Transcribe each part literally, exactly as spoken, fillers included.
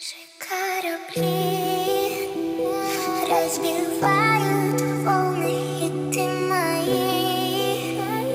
Наши корабли разбивают волны, и ты мои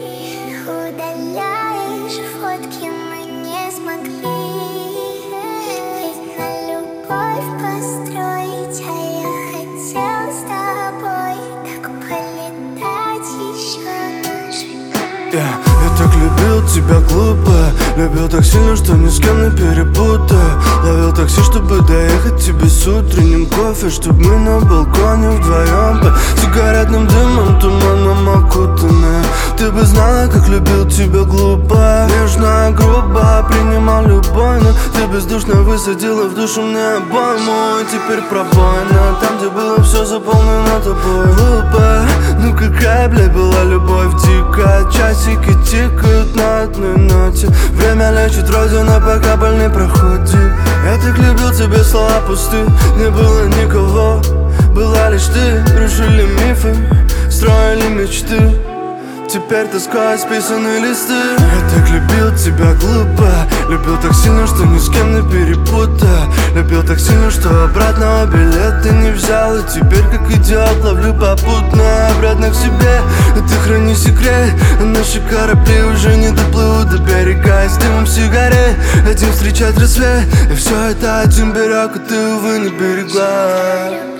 удаляешь фотки, мы не смогли ведь на любовь построить, а я хотел с тобой так полетать еще наши корабли. Yeah, я так любил тебя глупо, любил так сильно, что ни с кем не перепутаю. Ловил такси, чтобы доехать тебе с утренним кофе, чтобы мы на балконе вдвоем под сигаретным дымом, туманом окутанные. Ты бы знала, как любил тебя глупо, нежно, грубо принимал любой, но ты бездушно высадила в душу мне обойму. И теперь пробоина, там, где было все заполнено тобой. Глупо, ну какая, блядь, была любовь дикая. Часики тикают на одной ноте, время лечит родина, пока боль не проходит. Я так любил тебя, слова пусты, не было никого, была лишь ты. Рушили мифы, строили мечты, теперь тоска списаны листы. Я так любил тебя глупо, любил так сильно, что ни с кем не перепутаю. Любил так сильно, что обратного билета не взял. И теперь как идиот ловлю попутно обратно к себе. Но ты храни секрет, а наши корабли уже не доплывут до берега. И с дымом сигарет один встречать рассвет, и все это один берег, а ты, увы, не берегла.